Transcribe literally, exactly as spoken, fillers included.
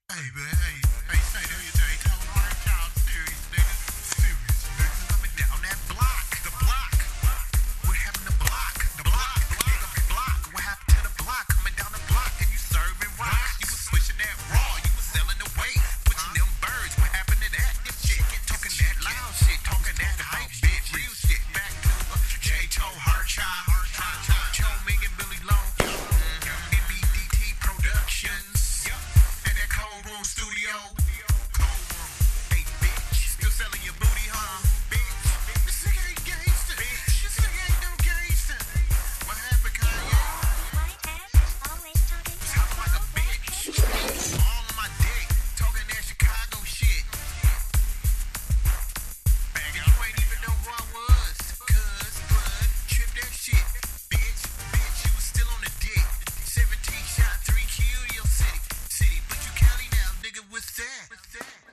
Hey, man, hey, hey, say that you day. Tell them hard child serious, nigga. Serious, nigga. Coming down that block. The block. What happened to block? The block. Nigga, block. What happened to the block? Coming down the block and you serving rocks. You was pushing that raw. You was selling the weight. Pushing them birds. What happened to that? This shit. Talking that loud shit. Talking that hype, bitch. Real shit. Back to uh, J-To, hard child. Joe Ming and Billy Long. M B D T Productions. And that Cold Room Studio. Cold Room. Hey, bitch. Still selling your booty, huh? Bitch. This nigga ain't gangsta. Bitch. This nigga ain't no gangsta. What happened, Kanye? Was hopping like a bitch. All on my dick. Talking that Chicago shit. Bang, you ain't even know who I was. Cuz, bud, trip that shit. Bitch, bitch, you was still on the dick. seventeen shot, three kill your city. City, but you Cali now, nigga, what's that? What's that?